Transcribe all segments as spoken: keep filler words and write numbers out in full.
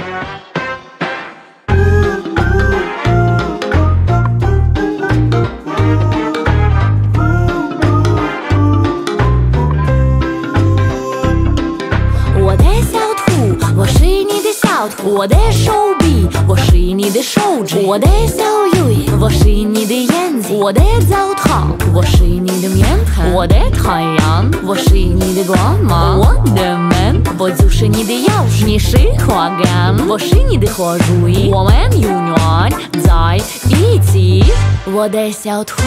我的手臂，我是你的手指；我的小鱼，我是你的眼睛；我的澡堂，我是你的面盆；我的太阳，我是你的光芒；我的门，我就是你的钥匙；你是花干，我是你的火如意；我们永远在一起，我的小兔。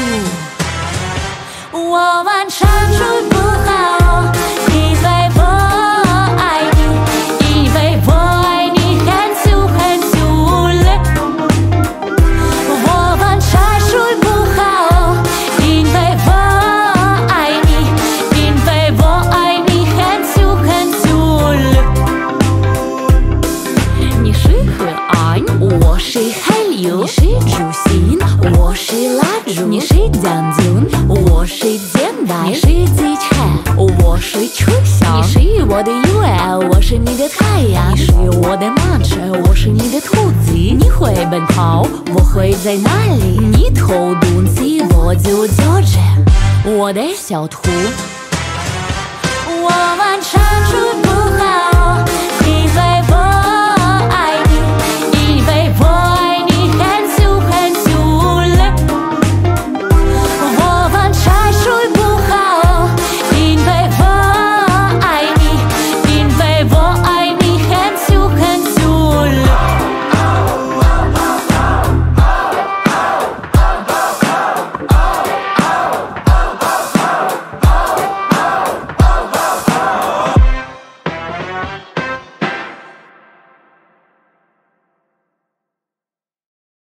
我们唱出不好，因为我爱你，因为我爱你。我是海流，你是主心，我是蜡烛，你是将军，我是简单，你是机车，我是车厢，你是我的月，我是你的太阳，你是我的马车，我是你的兔子，你会奔跑，我会在哪里？你偷东西，我就坐着，我的小兔。我们唱出不好。